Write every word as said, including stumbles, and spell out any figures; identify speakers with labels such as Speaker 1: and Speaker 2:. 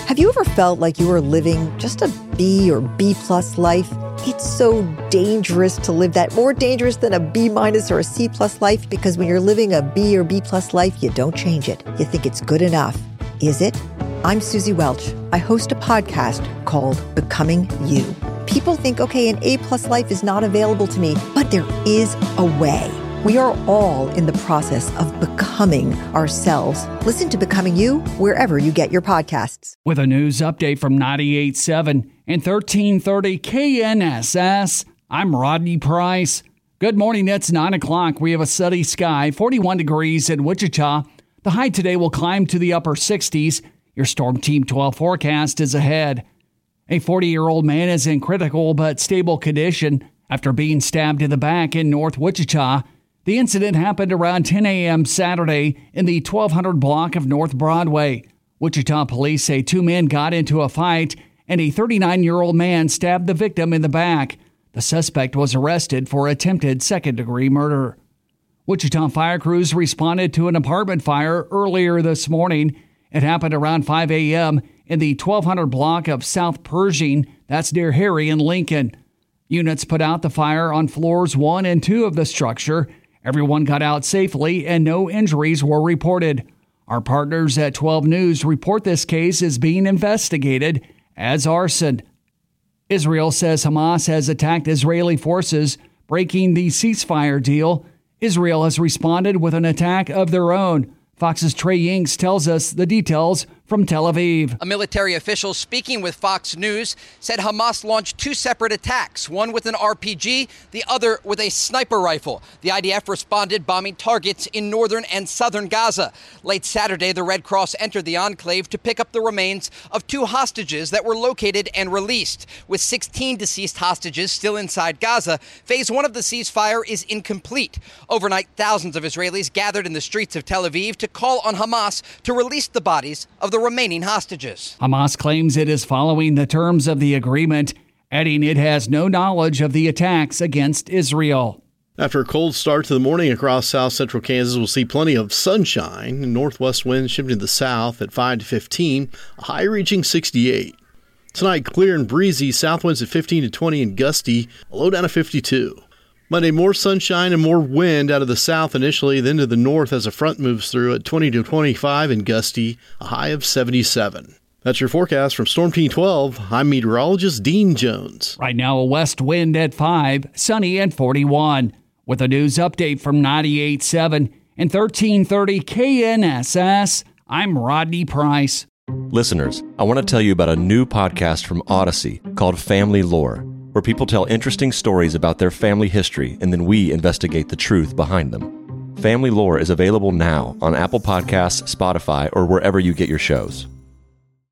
Speaker 1: Have you ever felt like you were living just a B or B plus life? It's so dangerous to live that, more dangerous than a B minus or a C plus life, because when you're living a B or B plus life, you don't change it. You think it's good enough. Is it? I'm Susie Welch. I host a podcast called Becoming You. People think, okay, an A plus life is not available to me, but there is a way. We are all in the process of becoming ourselves. Listen to Becoming You wherever you get your podcasts.
Speaker 2: With a news update from ninety-eight point seven and thirteen thirty K N S S, I'm Rodney Price. Good morning, it's nine o'clock. We have a sunny sky, forty-one degrees in Wichita. The high today will climb to the upper sixties. Your Storm Team twelve forecast is ahead. A forty-year-old man is in critical but stable condition after being stabbed in the back in North Wichita. The incident happened around ten a.m. Saturday in the twelve hundred block of North Broadway. Wichita police say two men got into a fight and a thirty-nine-year-old man stabbed the victim in the back. The suspect was arrested for attempted second-degree murder. Wichita fire crews responded to an apartment fire earlier this morning. It happened around five a.m. in the twelve hundred block of South Pershing. That's near Harry and Lincoln. Units put out the fire on floors one and two of the structure. Everyone got out safely and no injuries were reported. Our partners at twelve News report this case is being investigated as arson. Israel says Hamas has attacked Israeli forces, breaking the ceasefire deal. Israel has responded with an attack of their own. Fox's Trey Yingst tells us the details from Tel Aviv.
Speaker 3: A military official speaking with Fox News said Hamas launched two separate attacks, one with an R P G, the other with a sniper rifle. The I D F responded, bombing targets in northern and southern Gaza. Late Saturday, the Red Cross entered the enclave to pick up the remains of two hostages that were located and released. With sixteen deceased hostages still inside Gaza, phase one of the ceasefire is incomplete. Overnight, thousands of Israelis gathered in the streets of Tel Aviv to call on Hamas to release the bodies of the remaining hostages.
Speaker 2: Hamas claims it is following the terms of the agreement, adding it has no knowledge of the attacks against Israel.
Speaker 4: After a cold start to the morning across south central Kansas, we'll see plenty of sunshine. Northwest winds shifting to the south at five to fifteen, a high reaching sixty-eight. Tonight, clear and breezy, south winds at fifteen to twenty and gusty, a low down to fifty-two. Monday, more sunshine and more wind out of the south initially, then to the north as a front moves through at twenty to twenty-five and gusty, a high of seventy-seven. That's your forecast from Storm Team twelve. I'm meteorologist Dean Jones.
Speaker 2: Right now, a west wind at five, sunny at forty-one. With a news update from ninety-eight point seven and thirteen thirty K N S S, I'm Rodney Price.
Speaker 5: Listeners, I want to tell you about a new podcast from Odyssey called Family Lore, where people tell interesting stories about their family history and then we investigate the truth behind them. Family Lore is available now on Apple Podcasts, Spotify, or wherever you get your shows.